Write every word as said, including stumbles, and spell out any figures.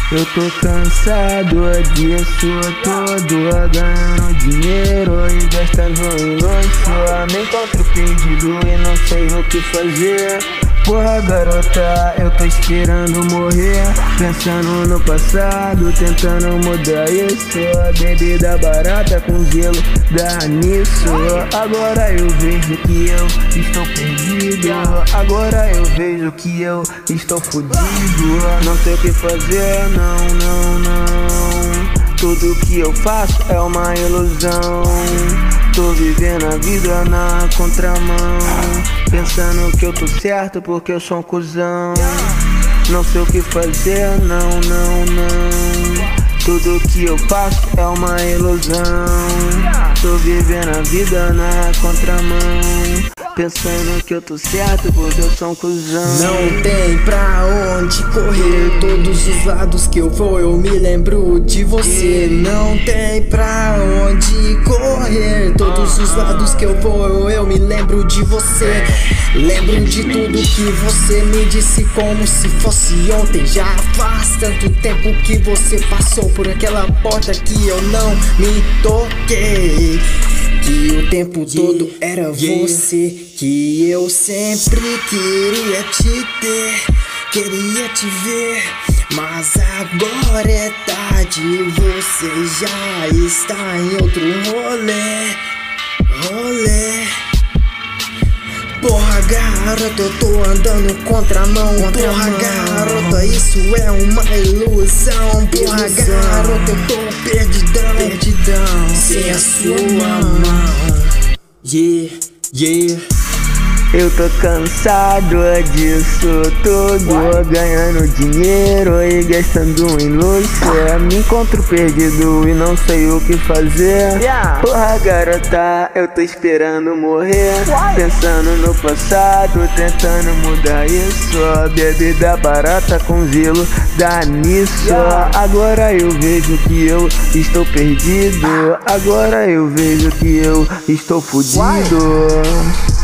Eu tô cansado disso tudo, ganhando dinheiro e gastando em luxo. Me encontro perdido e não sei o que fazer. Porra garota, eu tô esperando morrer, pensando no passado, tentando mudar isso. Bebida barata com gelo, dá nisso. Agora eu vejo que eu estou perdido, agora eu vejo que eu estou fudido. Não sei o que fazer, não, não, não. Tudo que eu faço é uma ilusão. Tô vivendo a vida na contramão, pensando que eu tô certo porque eu sou um cuzão. Não sei o que fazer, não, não, não. Tudo que eu faço é uma ilusão. Tô vivendo a vida na contramão, pensando que eu tô certo porque eu sou um cuzão. Não tem pra onde correr, todos os lados que eu vou eu me lembro de você. Não tem pra onde correr, todos os lados que eu vou eu, eu me lembro de você. Lembro de tudo que você me disse como se fosse ontem. Já faz tanto tempo que você passou por aquela porta que eu não me toquei, que o tempo todo era você, que eu sempre queria te ter, queria te ver. Mas agora é tarde, você já está em outro rolê, rolê. Porra garota, eu tô andando contramão. Porra garota, isso é uma ilusão. Porra garota, eu tô perdidão, perdidão sem a sua mão. Yeah, yeah. Eu tô cansado disso tudo, ganhando dinheiro e gastando em luxo. Me encontro perdido e não sei o que fazer. Porra garota, eu tô esperando morrer, pensando no passado, tentando mudar isso. Bebida barata com gelo, dá nisso. Agora eu vejo que eu estou perdido, agora eu vejo que eu estou fudido.